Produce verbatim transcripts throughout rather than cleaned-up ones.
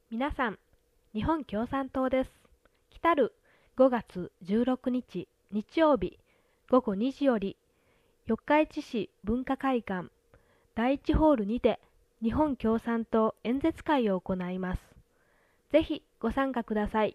皆さん、日本共産党です。来たるごがつじゅうろくにち日曜日ごごにじより四日市市文化会館だいいちホールにて日本共産党演説会を行います。ぜひご参加ください。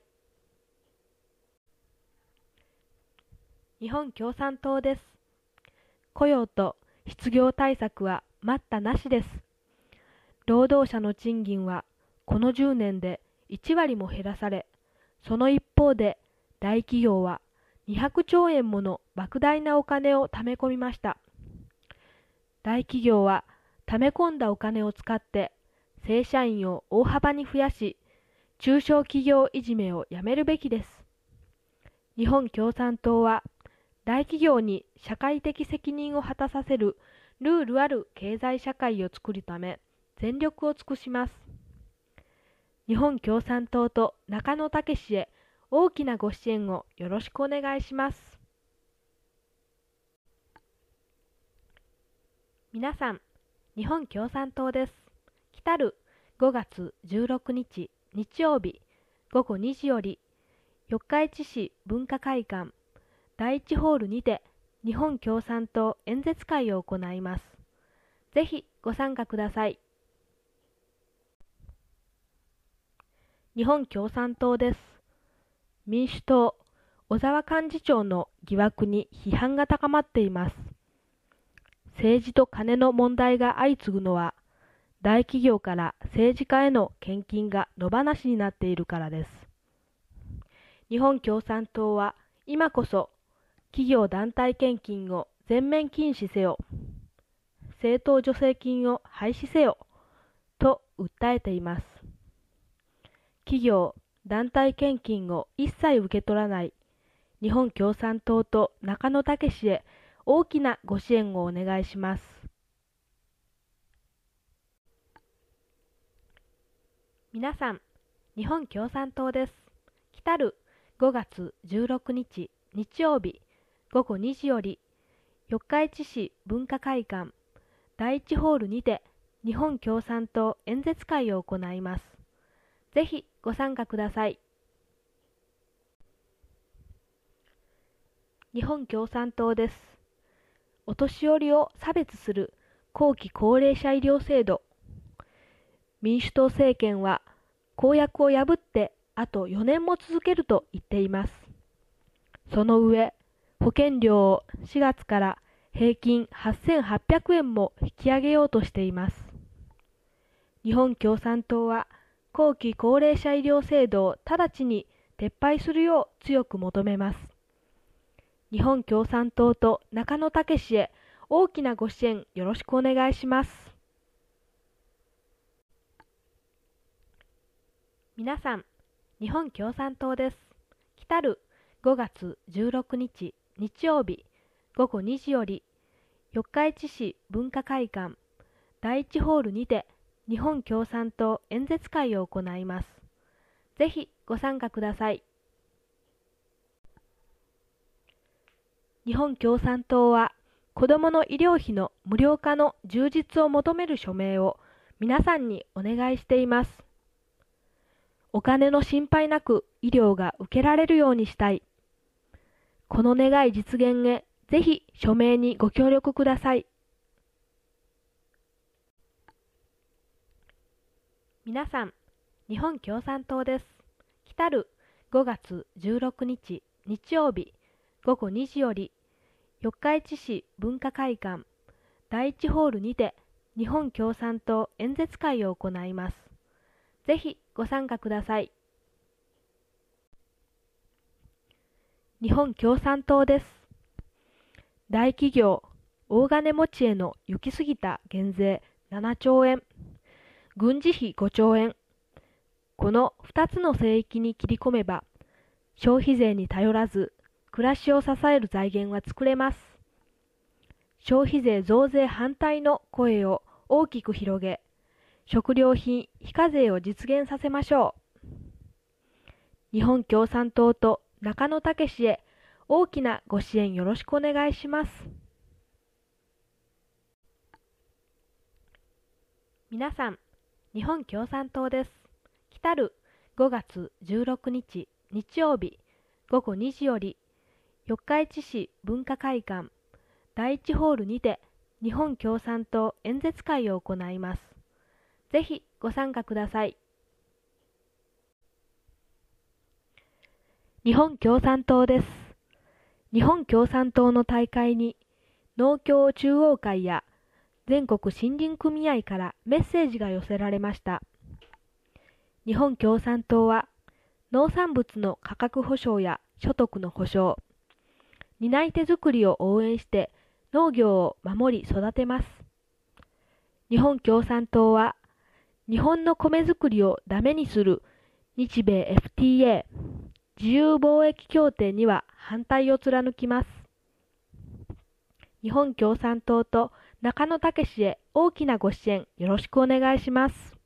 日本共産党です。雇用と失業対策は待ったなしです。労働者の賃金はこのじゅうねんでいちわりも減らされ、その一方で大企業はにひゃくちょうえんもの莫大なお金をため込みました。大企業はため込んだお金を使って正社員を大幅に増やし、中小企業いじめをやめるべきです。日本共産党は大企業に社会的責任を果たさせるルールある経済社会を作るため全力を尽くします。日本共産党と中野武へ大きなご支援をよろしくお願いします。皆さん、日本共産党です。来たるごがつじゅうろくにち日曜日ごごにじより四日市市文化会館だいいちホールにて日本共産党演説会を行います。ぜひご参加ください。日本共産党です。民主党、小沢幹事長の疑惑に批判が高まっています。政治と金の問題が相次ぐのは、大企業から政治家への献金が野放しになっているからです。日本共産党は今こそ企業団体献金を全面禁止せよ、政党助成金を廃止せよと訴えています。企業団体献金を一切受け取らない日本共産党と中野武へ大きなご支援をお願いします。皆さん、日本共産党です。来たるごがつじゅうろくにち日曜日ごごにじより四日市市文化会館だいいちホールにて日本共産党演説会を行います。ぜひご参加ください。日本共産党です。お年寄りを差別する後期高齢者医療制度。民主党政権は公約を破ってあとよねんも続けると言っています。その上、保険料をしがつから平均はっせんはっぴゃくえんも引き上げようとしています。日本共産党は後期高齢者医療制度を直ちに撤廃するよう強く求めます。日本共産党と中野武へ大きなご支援よろしくお願いします。皆さん、日本共産党です。来たるごがつじゅうろくにち日曜日ごごにじより四日市市文化会館だいいちホールにて日本共産党演説会を行います。ぜひご参加ください。日本共産党は子どもの医療費の無料化の充実を求める署名を皆さんにお願いしています。お金の心配なく医療が受けられるようにしたい。この願い実現へぜひ署名にご協力ください。皆さん、日本共産党です。来たるごがつじゅうろくにち日曜日ごごにじより四日市市文化会館だいいちホールにて日本共産党演説会を行います。ぜひご参加ください。日本共産党です。大企業、大金持ちへの行き過ぎた減税ななちょうえん、軍事費ごちょうえん、このふたつの聖域に切り込めば、消費税に頼らず、暮らしを支える財源は作れます。消費税増税反対の声を大きく広げ、食料品非課税を実現させましょう。日本共産党と中野武へ大きなご支援よろしくお願いします。皆さん、日本共産党です。 来るごがつじゅうろくにち日曜日ごごにじより四日市市文化会館第一ホールにて日本共産党演説会を行います。ぜひご参加ください。日本共産党です。日本共産党の大会に農協中央会や全国森林組合からメッセージが寄せられました。日本共産党は農産物の価格保障や所得の保障、担い手づくりを応援して農業を守り育てます。日本共産党は日本の米作りをダメにする日米 エフティーエー 自由貿易協定には反対を貫きます。日本共産党と中野武へ大きなご支援よろしくお願いします。